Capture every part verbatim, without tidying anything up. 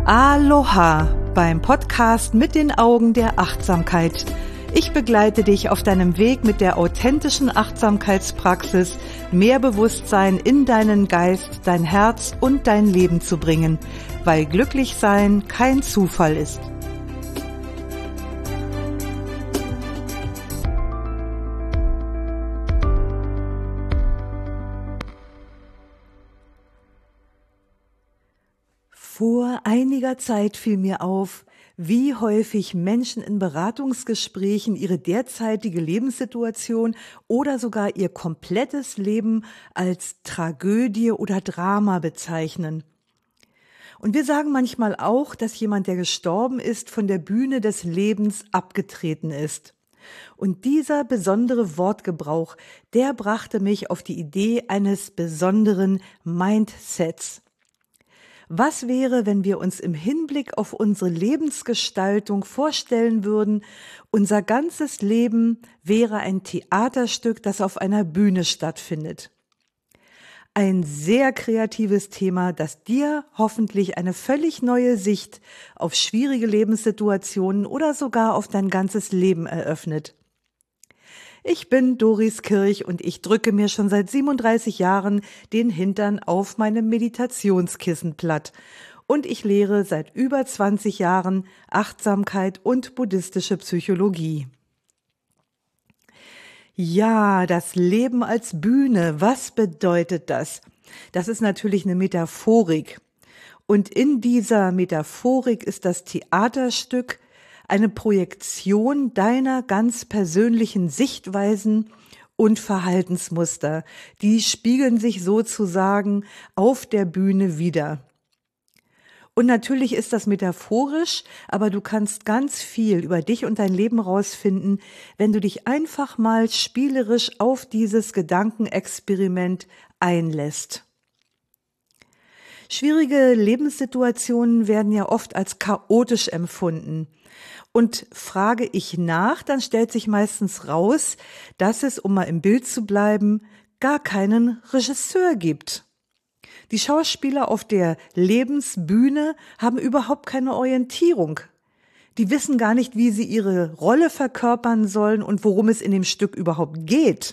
Aloha beim Podcast mit den Augen der Achtsamkeit. Ich begleite dich auf deinem Weg mit der authentischen Achtsamkeitspraxis, mehr Bewusstsein in deinen Geist, dein Herz und dein Leben zu bringen, weil glücklich sein kein Zufall ist. Vor einiger Zeit fiel mir auf, wie häufig Menschen in Beratungsgesprächen ihre derzeitige Lebenssituation oder sogar ihr komplettes Leben als Tragödie oder Drama bezeichnen. Und wir sagen manchmal auch, dass jemand, der gestorben ist, von der Bühne des Lebens abgetreten ist. Und dieser besondere Wortgebrauch, der brachte mich auf die Idee eines besonderen Mindsets. Was wäre, wenn wir uns im Hinblick auf unsere Lebensgestaltung vorstellen würden, unser ganzes Leben wäre ein Theaterstück, das auf einer Bühne stattfindet? Ein sehr kreatives Thema, das dir hoffentlich eine völlig neue Sicht auf schwierige Lebenssituationen oder sogar auf dein ganzes Leben eröffnet. Ich bin Doris Kirch und ich drücke mir schon seit siebenunddreißig Jahren den Hintern auf meinem Meditationskissen platt. Und ich lehre seit über zwanzig Jahren Achtsamkeit und buddhistische Psychologie. Ja, das Leben als Bühne, was bedeutet das? Das ist natürlich eine Metaphorik. Und in dieser Metaphorik ist das Theaterstück eine Projektion deiner ganz persönlichen Sichtweisen und Verhaltensmuster. Die spiegeln sich sozusagen auf der Bühne wider. Und natürlich ist das metaphorisch, aber du kannst ganz viel über dich und dein Leben rausfinden, wenn du dich einfach mal spielerisch auf dieses Gedankenexperiment einlässt. Schwierige Lebenssituationen werden ja oft als chaotisch empfunden. Und frage ich nach, dann stellt sich meistens raus, dass es, um mal im Bild zu bleiben, gar keinen Regisseur gibt. Die Schauspieler auf der Lebensbühne haben überhaupt keine Orientierung. Die wissen gar nicht, wie sie ihre Rolle verkörpern sollen und worum es in dem Stück überhaupt geht.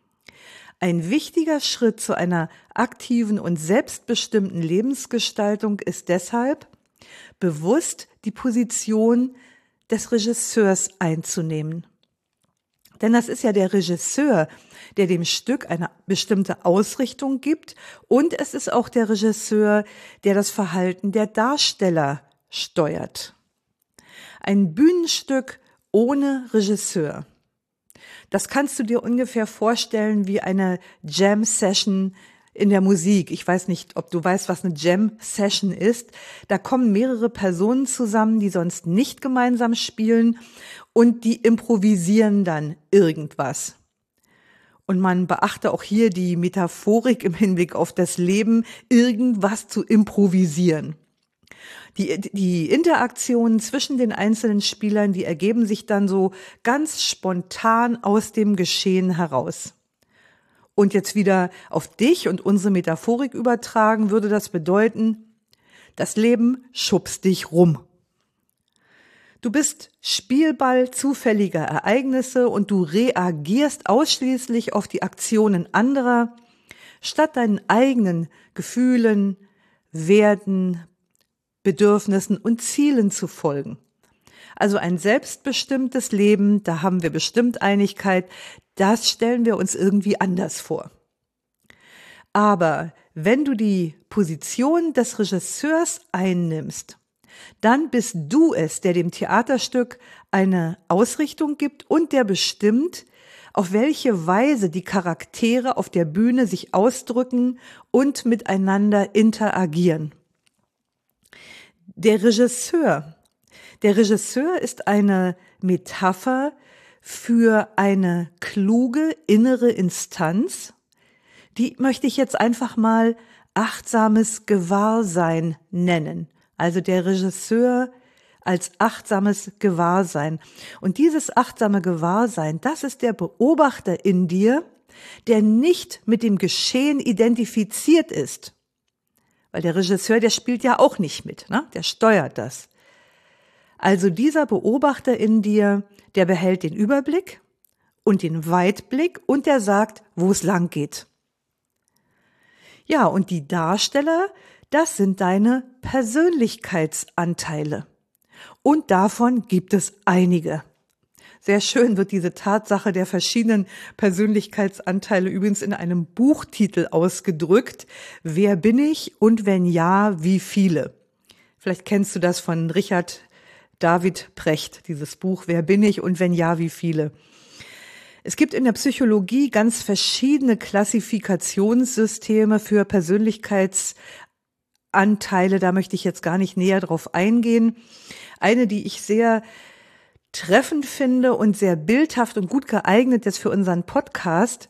Ein wichtiger Schritt zu einer aktiven und selbstbestimmten Lebensgestaltung ist deshalb, bewusst die Position des Regisseurs einzunehmen. Denn das ist ja der Regisseur, der dem Stück eine bestimmte Ausrichtung gibt, und es ist auch der Regisseur, der das Verhalten der Darsteller steuert. Ein Bühnenstück ohne Regisseur. Das kannst du dir ungefähr vorstellen wie eine Jam-Session in der Musik. Ich weiß nicht, ob du weißt, was eine Jam-Session ist. Da kommen mehrere Personen zusammen, die sonst nicht gemeinsam spielen, und die improvisieren dann irgendwas. Und man beachte auch hier die Metaphorik im Hinblick auf das Leben, irgendwas zu improvisieren. Die, die Interaktionen zwischen den einzelnen Spielern, die ergeben sich dann so ganz spontan aus dem Geschehen heraus. Und jetzt wieder auf dich und unsere Metaphorik übertragen, würde das bedeuten, das Leben schubst dich rum. Du bist Spielball zufälliger Ereignisse und du reagierst ausschließlich auf die Aktionen anderer, statt deinen eigenen Gefühlen, Werten, Bedürfnissen und Zielen zu folgen. Also ein selbstbestimmtes Leben, da haben wir bestimmt Einigkeit, das stellen wir uns irgendwie anders vor. Aber wenn du die Position des Regisseurs einnimmst, dann bist du es, der dem Theaterstück eine Ausrichtung gibt und der bestimmt, auf welche Weise die Charaktere auf der Bühne sich ausdrücken und miteinander interagieren. Der Regisseur. Der Regisseur ist eine Metapher für eine kluge innere Instanz, die möchte ich jetzt einfach mal achtsames Gewahrsein nennen. Also der Regisseur als achtsames Gewahrsein. Und dieses achtsame Gewahrsein, das ist der Beobachter in dir, der nicht mit dem Geschehen identifiziert ist. Weil der Regisseur, der spielt ja auch nicht mit, ne? Der steuert das. Also dieser Beobachter in dir, der behält den Überblick und den Weitblick und der sagt, wo es lang geht. Ja, und die Darsteller, das sind deine Persönlichkeitsanteile. Und davon gibt es einige. Sehr schön wird diese Tatsache der verschiedenen Persönlichkeitsanteile übrigens in einem Buchtitel ausgedrückt. Wer bin ich und wenn ja, wie viele? Vielleicht kennst du das von Richard David Precht, dieses Buch Wer bin ich und wenn ja, wie viele? Es gibt in der Psychologie ganz verschiedene Klassifikationssysteme für Persönlichkeitsanteile. Da möchte ich jetzt gar nicht näher drauf eingehen. Eine, die ich sehr treffend finde und sehr bildhaft und gut geeignet ist für unseren Podcast,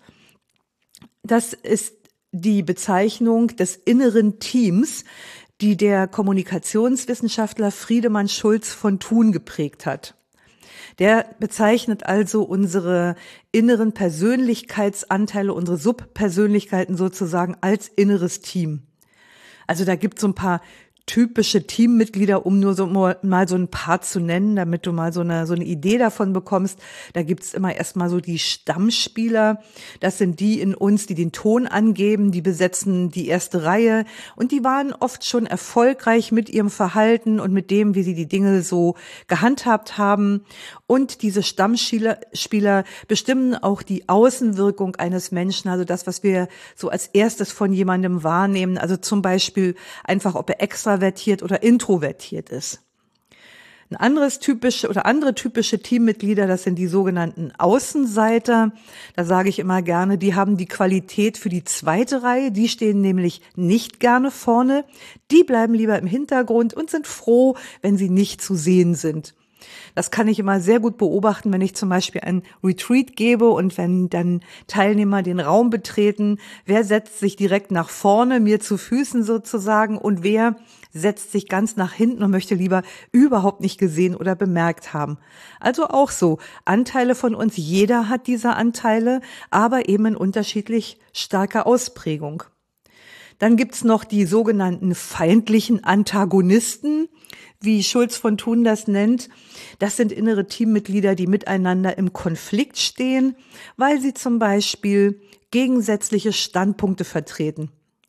das ist die Bezeichnung des inneren Teams, die der Kommunikationswissenschaftler Friedemann Schulz von Thun geprägt hat. Der bezeichnet also unsere inneren Persönlichkeitsanteile, unsere Subpersönlichkeiten sozusagen als inneres Team. Also da gibt es so ein paar typische Teammitglieder, um nur so mal so ein paar zu nennen, damit du mal so eine so eine Idee davon bekommst. Da gibt's immer erstmal so die Stammspieler. Das sind die in uns, die den Ton angeben, die besetzen die erste Reihe und die waren oft schon erfolgreich mit ihrem Verhalten und mit dem, wie sie die Dinge so gehandhabt haben. Und diese Stammspieler Spieler bestimmen auch die Außenwirkung eines Menschen, also das, was wir so als erstes von jemandem wahrnehmen. Also zum Beispiel einfach, ob er extravertiert oder introvertiert ist. Ein anderes typische oder andere typische Teammitglieder, das sind die sogenannten Außenseiter. Da sage ich immer gerne, die haben die Qualität für die zweite Reihe. Die stehen nämlich nicht gerne vorne. Die bleiben lieber im Hintergrund und sind froh, wenn sie nicht zu sehen sind. Das kann ich immer sehr gut beobachten, wenn ich zum Beispiel ein Retreat gebe und wenn dann Teilnehmer den Raum betreten. Wer setzt sich direkt nach vorne, mir zu Füßen sozusagen, und wer setzt sich ganz nach hinten und möchte lieber überhaupt nicht gesehen oder bemerkt haben. Also auch so, Anteile von uns, jeder hat diese Anteile, aber eben in unterschiedlich starker Ausprägung. Dann gibt's noch die sogenannten feindlichen Antagonisten, wie Schulz von Thun das nennt. Das sind innere Teammitglieder, die miteinander im Konflikt stehen, weil sie zum Beispiel gegensätzliche Standpunkte vertreten.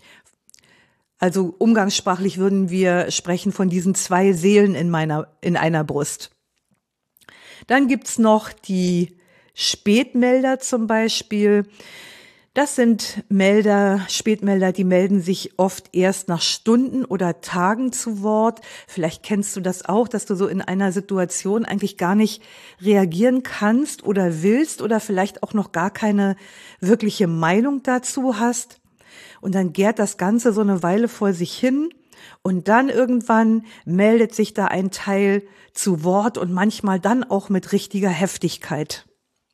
Also umgangssprachlich würden wir sprechen von diesen zwei Seelen in meiner, in einer Brust. Dann gibt's noch die Spätmelder zum Beispiel. Das sind Melder, Spätmelder, die melden sich oft erst nach Stunden oder Tagen zu Wort. Vielleicht kennst du das auch, dass du so in einer Situation eigentlich gar nicht reagieren kannst oder willst oder vielleicht auch noch gar keine wirkliche Meinung dazu hast. Und dann gärt das Ganze so eine Weile vor sich hin und dann irgendwann meldet sich da ein Teil zu Wort und manchmal dann auch mit richtiger Heftigkeit.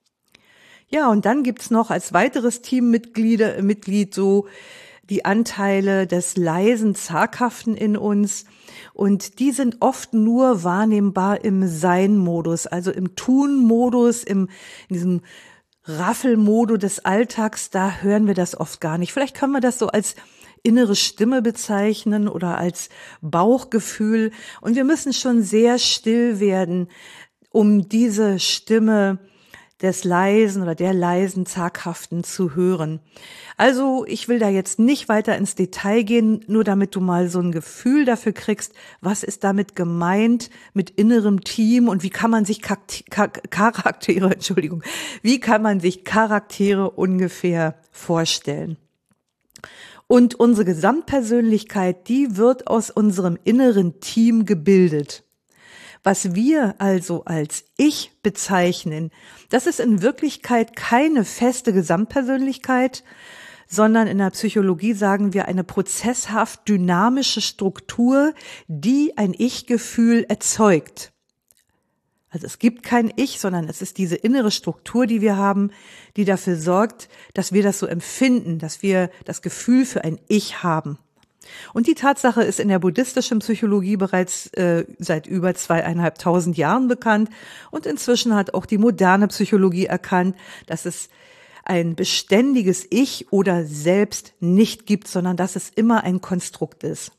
Ja, und dann gibt's noch als weiteres Teammitglied Mitglied so die Anteile des leisen, zaghaften in uns. Und die sind oft nur wahrnehmbar im Sein-Modus, also im Tun-Modus, im, in diesem Raffelmodus des Alltags, da hören wir das oft gar nicht. Vielleicht können wir das so als innere Stimme bezeichnen oder als Bauchgefühl. Und wir müssen schon sehr still werden, um diese Stimme des leisen oder der leisen, zaghaften zu hören. Also ich will da jetzt nicht weiter ins Detail gehen, nur damit du mal so ein Gefühl dafür kriegst, was ist damit gemeint mit innerem Team und wie kann man sich Charaktere, Entschuldigung, wie kann man sich Charaktere ungefähr vorstellen. Und unsere Gesamtpersönlichkeit, die wird aus unserem inneren Team gebildet. Was wir also als Ich bezeichnen, das ist in Wirklichkeit keine feste Gesamtpersönlichkeit, sondern in der Psychologie sagen wir eine prozesshaft dynamische Struktur, die ein Ich-Gefühl erzeugt. Also es gibt kein Ich, sondern es ist diese innere Struktur, die wir haben, die dafür sorgt, dass wir das so empfinden, dass wir das Gefühl für ein Ich haben. Und die Tatsache ist in der buddhistischen Psychologie bereits äh, seit über zweieinhalbtausend Jahren bekannt und inzwischen hat auch die moderne Psychologie erkannt, dass es ein beständiges Ich oder Selbst nicht gibt, sondern dass es immer ein Konstrukt ist.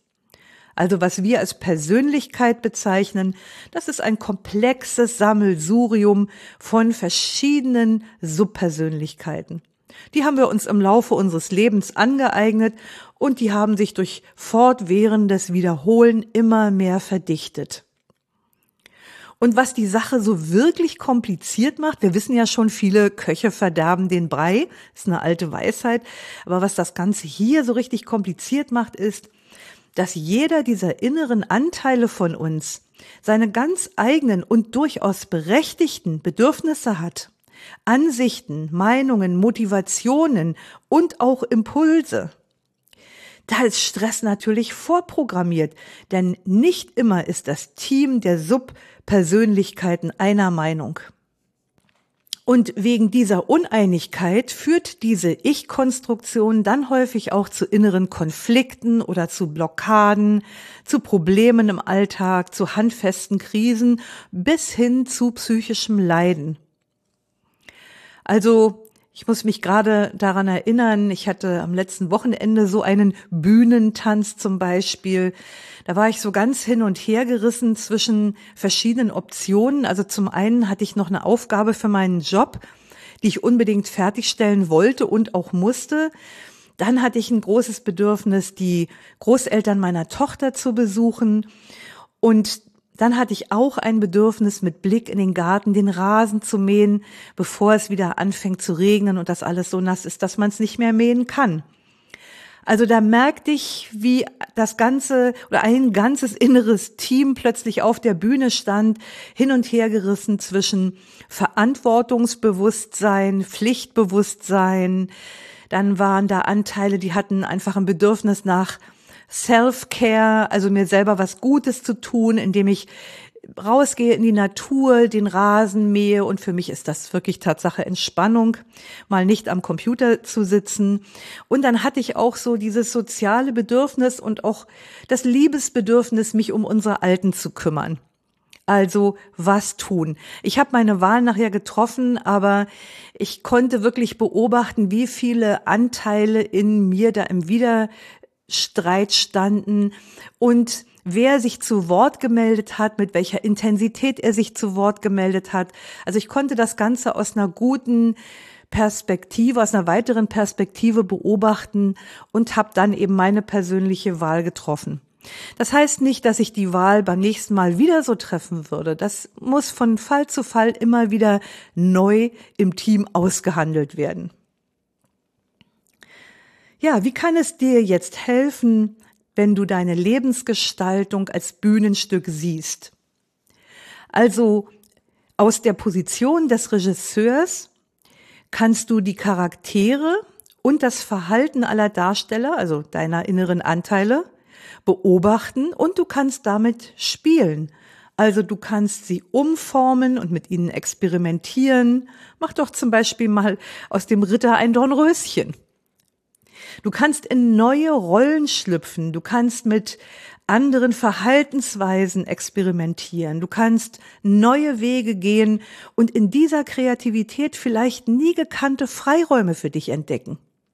Also was wir als Persönlichkeit bezeichnen, das ist ein komplexes Sammelsurium von verschiedenen Subpersönlichkeiten. Die haben wir uns im Laufe unseres Lebens angeeignet und die haben sich durch fortwährendes Wiederholen immer mehr verdichtet. Und was die Sache so wirklich kompliziert macht, wir wissen ja schon, viele Köche verderben den Brei, ist eine alte Weisheit, aber was das Ganze hier so richtig kompliziert macht, ist, dass jeder dieser inneren Anteile von uns seine ganz eigenen und durchaus berechtigten Bedürfnisse hat, Ansichten, Meinungen, Motivationen und auch Impulse. Da ist Stress natürlich vorprogrammiert, denn nicht immer ist das Team der Subpersönlichkeiten einer Meinung. Und wegen dieser Uneinigkeit führt diese Ich-Konstruktion dann häufig auch zu inneren Konflikten oder zu Blockaden, zu Problemen im Alltag, zu handfesten Krisen bis hin zu psychischem Leiden. Also ich muss mich gerade daran erinnern, ich hatte am letzten Wochenende so einen Bühnentanz zum Beispiel. Da war ich so ganz hin und her gerissen zwischen verschiedenen Optionen. Also zum einen hatte ich noch eine Aufgabe für meinen Job, die ich unbedingt fertigstellen wollte und auch musste. Dann hatte ich ein großes Bedürfnis, die Großeltern meiner Tochter zu besuchen. Und dann hatte ich auch ein Bedürfnis, mit Blick in den Garten den Rasen zu mähen, bevor es wieder anfängt zu regnen und das alles so nass ist, dass man es nicht mehr mähen kann. Also da merkte ich, wie das ganze oder ein ganzes inneres Team plötzlich auf der Bühne stand, hin und her gerissen zwischen Verantwortungsbewusstsein, Pflichtbewusstsein. Dann waren da Anteile, die hatten einfach ein Bedürfnis nach Self-Care, also mir selber was Gutes zu tun, indem ich rausgehe in die Natur, den Rasen mähe, und für mich ist das wirklich Tatsache Entspannung, mal nicht am Computer zu sitzen. Und dann hatte ich auch so dieses soziale Bedürfnis und auch das Liebesbedürfnis, mich um unsere Alten zu kümmern. Also was tun? Ich habe meine Wahl nachher getroffen, aber ich konnte wirklich beobachten, wie viele Anteile in mir da im Wider Streit standen und wer sich zu Wort gemeldet hat, mit welcher Intensität er sich zu Wort gemeldet hat. Also ich konnte das Ganze aus einer guten Perspektive, aus einer weiteren Perspektive beobachten und habe dann eben meine persönliche Wahl getroffen. Das heißt nicht, dass ich die Wahl beim nächsten Mal wieder so treffen würde. Das muss von Fall zu Fall immer wieder neu im Team ausgehandelt werden. Ja, wie kann es dir jetzt helfen, wenn du deine Lebensgestaltung als Bühnenstück siehst? Also aus der Position des Regisseurs kannst du die Charaktere und das Verhalten aller Darsteller, also deiner inneren Anteile, beobachten und du kannst damit spielen. Also du kannst sie umformen und mit ihnen experimentieren. Mach doch zum Beispiel mal aus dem Ritter ein Dornröschen. Du kannst in neue Rollen schlüpfen, du kannst mit anderen Verhaltensweisen experimentieren, du kannst neue Wege gehen und in dieser Kreativität vielleicht nie gekannte Freiräume für dich entdecken.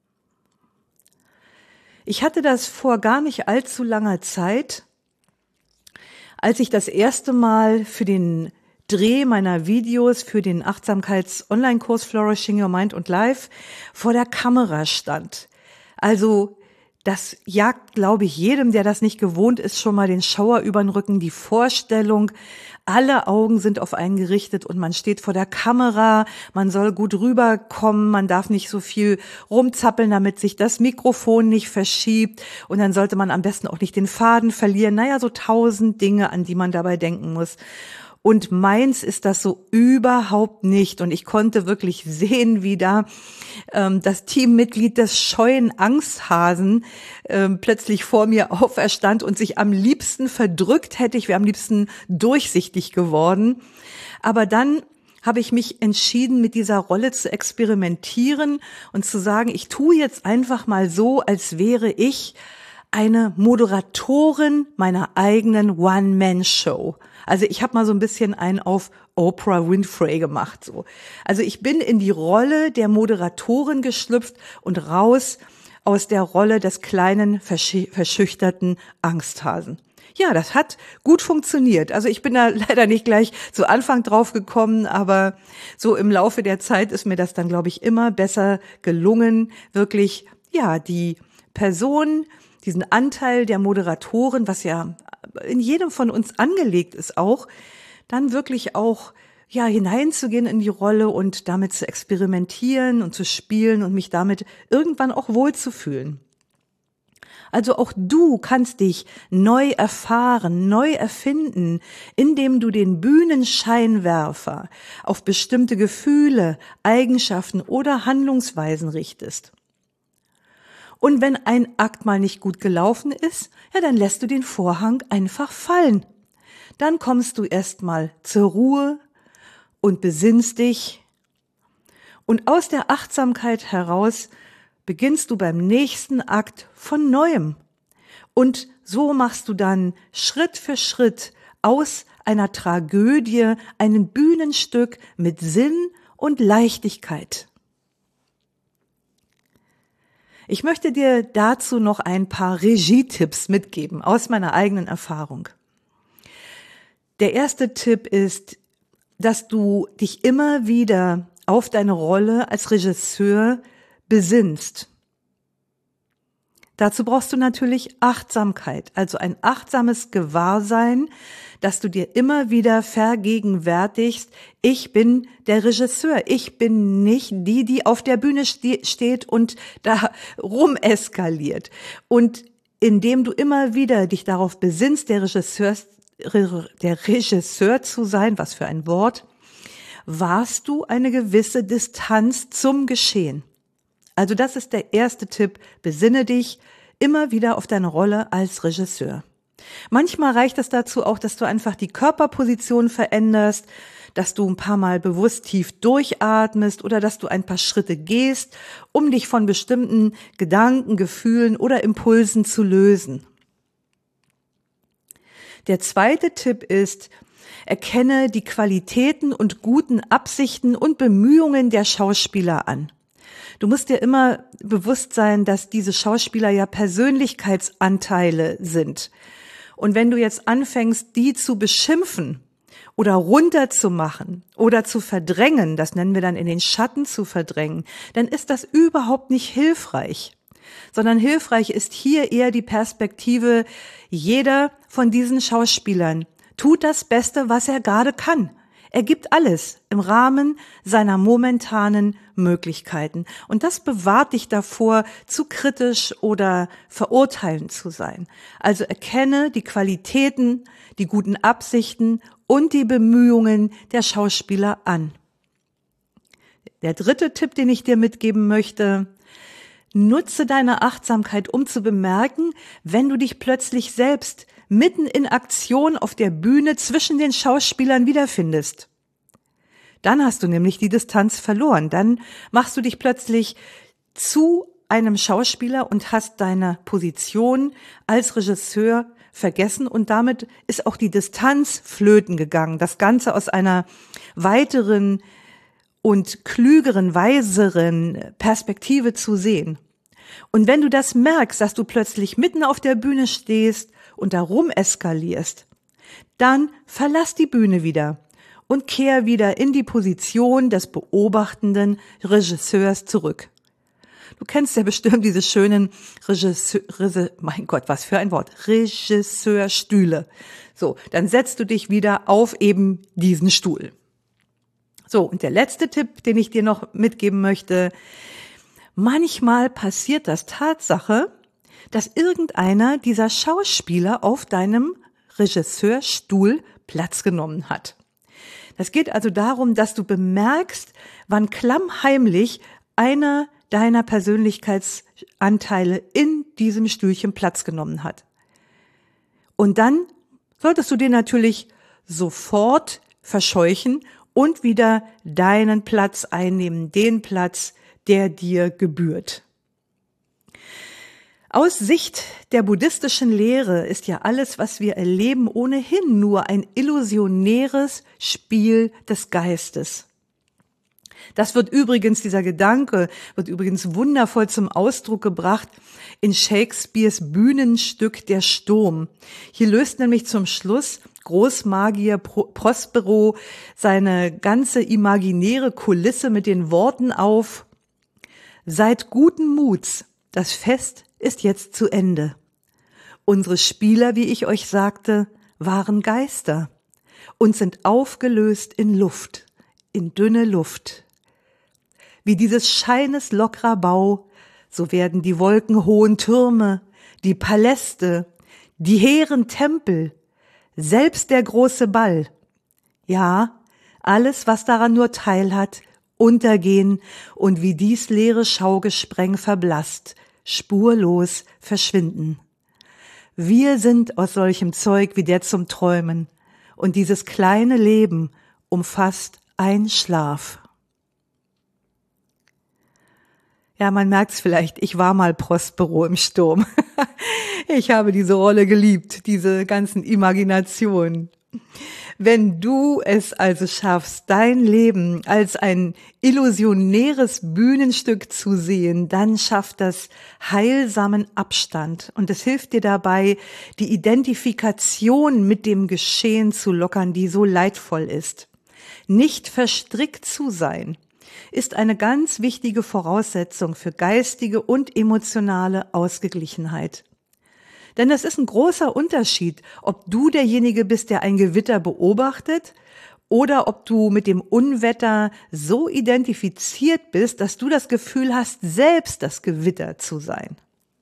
Ich hatte das vor gar nicht allzu langer Zeit, als ich das erste Mal für den Dreh meiner Videos für den Achtsamkeits-Online-Kurs Flourishing Your Mind and Life vor der Kamera stand. Also das jagt, glaube ich, jedem, der das nicht gewohnt ist, schon mal den Schauer über den Rücken. Die Vorstellung, alle Augen sind auf einen gerichtet und man steht vor der Kamera, man soll gut rüberkommen, man darf nicht so viel rumzappeln, damit sich das Mikrofon nicht verschiebt und dann sollte man am besten auch nicht den Faden verlieren. Naja, so tausend Dinge, an die man dabei denken muss. Und meins ist das so überhaupt nicht. Und ich konnte wirklich sehen, wie da ähm, das Teammitglied des scheuen Angsthasen ähm, plötzlich vor mir auferstand und sich am liebsten verdrückt hätte. Ich wäre am liebsten durchsichtig geworden. Aber dann habe ich mich entschieden, mit dieser Rolle zu experimentieren und zu sagen, ich tue jetzt einfach mal so, als wäre ich eine Moderatorin meiner eigenen One-Man-Show. Also ich habe mal so ein bisschen einen auf Oprah Winfrey gemacht. So. Also ich bin in die Rolle der Moderatorin geschlüpft und raus aus der Rolle des kleinen, verschüchterten Angsthasen. ja, das hat gut funktioniert. Also ich bin da leider nicht gleich zu Anfang drauf gekommen, aber so im Laufe der Zeit ist mir das dann, glaube ich, immer besser gelungen, wirklich, ja, die Person, diesen Anteil der Moderatoren, was ja in jedem von uns angelegt ist auch, dann wirklich auch, ja, hineinzugehen in die Rolle und damit zu experimentieren und zu spielen und mich damit irgendwann auch wohlzufühlen. Also auch du kannst dich neu erfahren, neu erfinden, indem du den Bühnenscheinwerfer auf bestimmte Gefühle, Eigenschaften oder Handlungsweisen richtest. Und wenn ein Akt mal nicht gut gelaufen ist, ja, dann lässt du den Vorhang einfach fallen. Dann kommst du erstmal zur Ruhe und besinnst dich. Und aus der Achtsamkeit heraus beginnst du beim nächsten Akt von Neuem. Und so machst du dann Schritt für Schritt aus einer Tragödie ein Bühnenstück mit Sinn und Leichtigkeit. Ich möchte dir dazu noch ein paar Regietipps mitgeben aus meiner eigenen Erfahrung. Der erste Tipp ist, dass du dich immer wieder auf deine Rolle als Regisseur besinnst. Dazu brauchst du natürlich Achtsamkeit, also ein achtsames Gewahrsein, dass du dir immer wieder vergegenwärtigst, ich bin der Regisseur, ich bin nicht die, die auf der Bühne ste- steht und da rumeskaliert. Und indem du immer wieder dich darauf besinnst, der Regisseur, der Regisseur zu sein, was für ein Wort, wahrst du eine gewisse Distanz zum Geschehen. Also das ist der erste Tipp. Besinne dich immer wieder auf deine Rolle als Regisseur. Manchmal reicht es dazu auch, dass du einfach die Körperposition veränderst, dass du ein paar Mal bewusst tief durchatmest oder dass du ein paar Schritte gehst, um dich von bestimmten Gedanken, Gefühlen oder Impulsen zu lösen. Der zweite Tipp ist, erkenne die Qualitäten und guten Absichten und Bemühungen der Schauspieler an. Du musst dir immer bewusst sein, dass diese Schauspieler ja Persönlichkeitsanteile sind. Und wenn du jetzt anfängst, die zu beschimpfen oder runterzumachen oder zu verdrängen, das nennen wir dann in den Schatten zu verdrängen, dann ist das überhaupt nicht hilfreich. Sondern hilfreich ist hier eher die Perspektive, jeder von diesen Schauspielern tut das Beste, was er gerade kann. Er gibt alles im Rahmen seiner momentanen Möglichkeiten. Und das bewahrt dich davor, zu kritisch oder verurteilend zu sein. Also erkenne die Qualitäten, die guten Absichten und die Bemühungen der Schauspieler an. Der dritte Tipp, den ich dir mitgeben möchte: Nutze deine Achtsamkeit, um zu bemerken, wenn du dich plötzlich selbst mitten in Aktion auf der Bühne zwischen den Schauspielern wiederfindest. Dann hast du nämlich die Distanz verloren. Dann machst du dich plötzlich zu einem Schauspieler und hast deine Position als Regisseur vergessen und damit ist auch die Distanz flöten gegangen. Das Ganze aus einer weiteren und klügeren, weiseren Perspektive zu sehen. Und wenn du das merkst, dass du plötzlich mitten auf der Bühne stehst und darum eskalierst, dann verlass die Bühne wieder und kehr wieder in die Position des beobachtenden Regisseurs zurück. Du kennst ja bestimmt diese schönen Regisseur, Regisseur, mein Gott, was für ein Wort, Regisseurstühle. So, dann setzt du dich wieder auf eben diesen Stuhl. So, und der letzte Tipp, den ich dir noch mitgeben möchte: Manchmal passiert das Tatsache, dass irgendeiner dieser Schauspieler auf deinem Regisseurstuhl Platz genommen hat. Das geht also darum, dass du bemerkst, wann klammheimlich einer deiner Persönlichkeitsanteile in diesem Stühlchen Platz genommen hat. Und dann solltest du den natürlich sofort verscheuchen und wieder deinen Platz einnehmen, den Platz, der dir gebührt. Aus Sicht der buddhistischen Lehre ist ja alles, was wir erleben, ohnehin nur ein illusionäres Spiel des Geistes. Das wird übrigens, dieser Gedanke wird übrigens wundervoll zum Ausdruck gebracht in Shakespeares Bühnenstück Der Sturm. Hier löst nämlich zum Schluss Großmagier Prospero seine ganze imaginäre Kulisse mit den Worten auf: Seid guten Muts, das Fest ist jetzt zu Ende. Unsere Spieler, wie ich euch sagte, waren Geister und sind aufgelöst in Luft, in dünne Luft. Wie dieses Scheines lockerer Bau, so werden die wolkenhohen Türme, die Paläste, die hehren Tempel, selbst der große Ball, ja, alles, was daran nur teilhat, untergehen und wie dies leere Schaugespreng verblasst, spurlos verschwinden. Wir sind aus solchem Zeug wie der zum Träumen, und dieses kleine Leben umfasst ein Schlaf. Ja, man merkt's vielleicht, ich war mal Prospero im Sturm. Ich habe diese Rolle geliebt, diese ganzen Imaginationen. Wenn du es also schaffst, dein Leben als ein illusionäres Bühnenstück zu sehen, dann schafft das heilsamen Abstand und es hilft dir dabei, die Identifikation mit dem Geschehen zu lockern, die so leidvoll ist. Nicht verstrickt zu sein ist eine ganz wichtige Voraussetzung für geistige und emotionale Ausgeglichenheit. Denn es ist ein großer Unterschied, ob du derjenige bist, der ein Gewitter beobachtet, oder ob du mit dem Unwetter so identifiziert bist, dass du das Gefühl hast, selbst das Gewitter zu sein.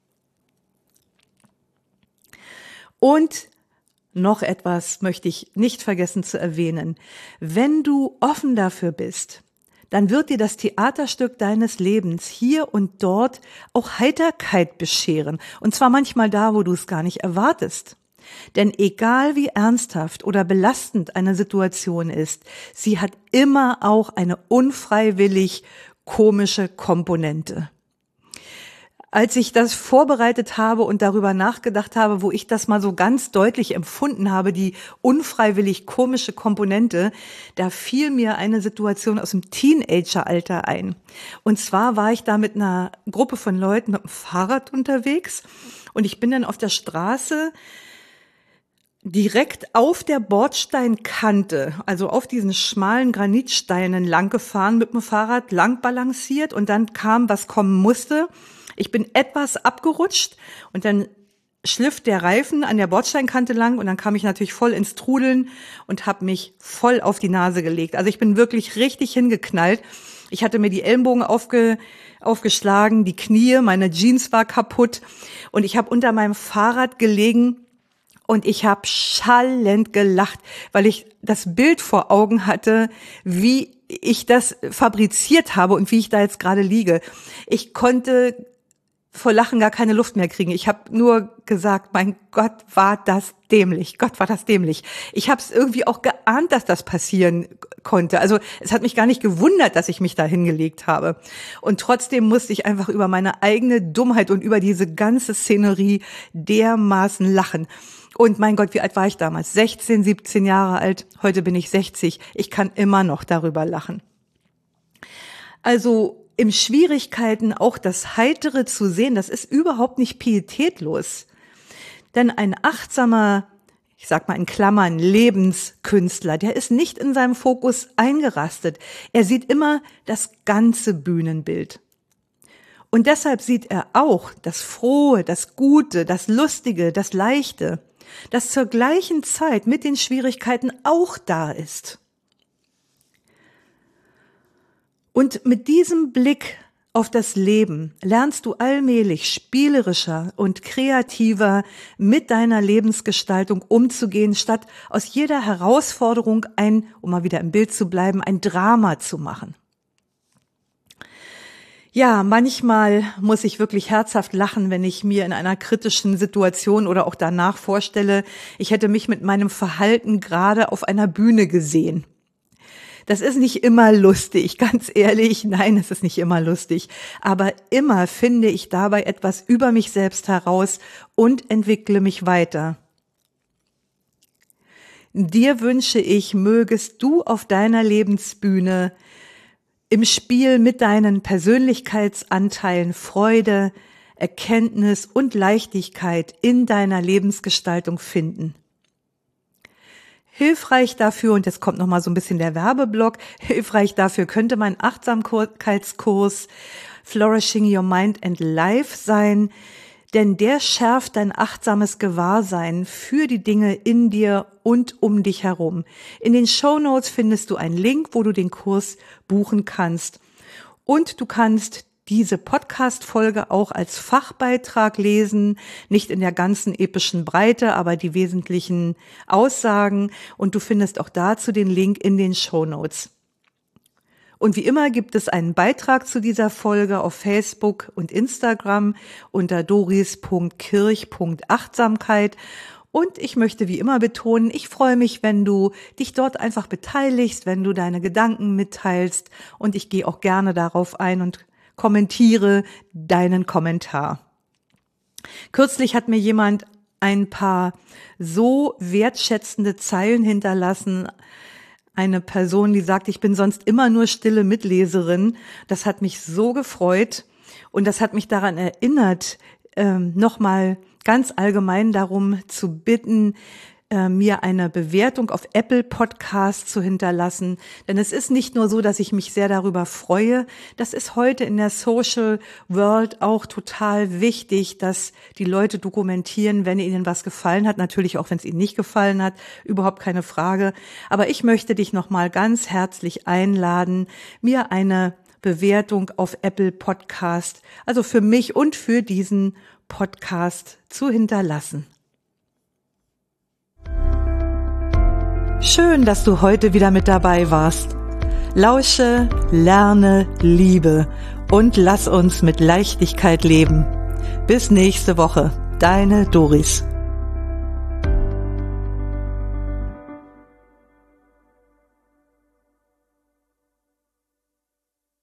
Und noch etwas möchte ich nicht vergessen zu erwähnen. Wenn du offen dafür bist, dann wird dir das Theaterstück deines Lebens hier und dort auch Heiterkeit bescheren. Und zwar manchmal da, wo du es gar nicht erwartest. Denn egal wie ernsthaft oder belastend eine Situation ist, sie hat immer auch eine unfreiwillig komische Komponente. Als ich das vorbereitet habe und darüber nachgedacht habe, wo ich das mal so ganz deutlich empfunden habe, die unfreiwillig komische Komponente, da fiel mir eine Situation aus dem Teenageralter ein. Und zwar war ich da mit einer Gruppe von Leuten mit dem Fahrrad unterwegs und ich bin dann auf der Straße direkt auf der Bordsteinkante, also auf diesen schmalen Granitsteinen lang gefahren mit dem Fahrrad, lang balanciert und dann kam, was kommen musste. Ich bin etwas abgerutscht und dann schliff der Reifen an der Bordsteinkante lang und dann kam ich natürlich voll ins Trudeln und habe mich voll auf die Nase gelegt. Also ich bin wirklich richtig hingeknallt. Ich hatte mir die Ellenbogen aufge, aufgeschlagen, die Knie, meine Jeans war kaputt und ich habe unter meinem Fahrrad gelegen und ich habe schallend gelacht, weil ich das Bild vor Augen hatte, wie ich das fabriziert habe und wie ich da jetzt gerade liege. Ich konnte vor Lachen gar keine Luft mehr kriegen. Ich habe nur gesagt, mein Gott, war das dämlich. Gott, war das dämlich. Ich habe es irgendwie auch geahnt, dass das passieren konnte. Also es hat mich gar nicht gewundert, dass ich mich da hingelegt habe. Und trotzdem musste ich einfach über meine eigene Dummheit und über diese ganze Szenerie dermaßen lachen. Und mein Gott, wie alt war ich damals? sechzehn, siebzehn Jahre alt. Heute bin ich sechzig. Ich kann immer noch darüber lachen. Also im Schwierigkeiten auch das Heitere zu sehen, das ist überhaupt nicht pietätlos. Denn ein achtsamer, ich sag mal in Klammern, Lebenskünstler, der ist nicht in seinem Fokus eingerastet. Er sieht immer das ganze Bühnenbild. Und deshalb sieht er auch das Frohe, das Gute, das Lustige, das Leichte, das zur gleichen Zeit mit den Schwierigkeiten auch da ist. Und mit diesem Blick auf das Leben lernst du allmählich spielerischer und kreativer mit deiner Lebensgestaltung umzugehen, statt aus jeder Herausforderung ein, um mal wieder im Bild zu bleiben, ein Drama zu machen. Ja, manchmal muss ich wirklich herzhaft lachen, wenn ich mir in einer kritischen Situation oder auch danach vorstelle, ich hätte mich mit meinem Verhalten gerade auf einer Bühne gesehen. Das ist nicht immer lustig, ganz ehrlich, nein, es ist nicht immer lustig, aber immer finde ich dabei etwas über mich selbst heraus und entwickle mich weiter. Dir wünsche ich, mögest du auf deiner Lebensbühne im Spiel mit deinen Persönlichkeitsanteilen Freude, Erkenntnis und Leichtigkeit in deiner Lebensgestaltung finden. Hilfreich dafür, und jetzt kommt nochmal so ein bisschen der Werbeblock, hilfreich dafür könnte mein Achtsamkeitskurs Flourishing Your Mind and Life sein, denn der schärft dein achtsames Gewahrsein für die Dinge in dir und um dich herum. In den Shownotes findest du einen Link, wo du den Kurs buchen kannst. Und du kannst diese Podcast-Folge auch als Fachbeitrag lesen, nicht in der ganzen epischen Breite, aber die wesentlichen Aussagen. Und du findest auch dazu den Link in den Shownotes. Und wie immer gibt es einen Beitrag zu dieser Folge auf Facebook und Instagram unter doris punkt kirch punkt achtsamkeit. Und ich möchte wie immer betonen, ich freue mich, wenn du dich dort einfach beteiligst, wenn du deine Gedanken mitteilst. Und ich gehe auch gerne darauf ein und kommentiere deinen Kommentar. Kürzlich hat mir jemand ein paar so wertschätzende Zeilen hinterlassen. Eine Person, die sagt, ich bin sonst immer nur stille Mitleserin. Das hat mich so gefreut und das hat mich daran erinnert, ähm, nochmal ganz allgemein darum zu bitten, äh, mir eine Bewertung auf Apple Podcast zu hinterlassen. Denn es ist nicht nur so, dass ich mich sehr darüber freue. Das ist heute in der Social World auch total wichtig, dass die Leute dokumentieren, wenn ihnen was gefallen hat. Natürlich auch, wenn es ihnen nicht gefallen hat. Überhaupt keine Frage. Aber ich möchte dich nochmal ganz herzlich einladen, mir eine Bewertung auf Apple Podcast, also für mich und für diesen Podcast zu hinterlassen. Schön, dass du heute wieder mit dabei warst. Lausche, lerne, liebe und lass uns mit Leichtigkeit leben. Bis nächste Woche. Deine Doris.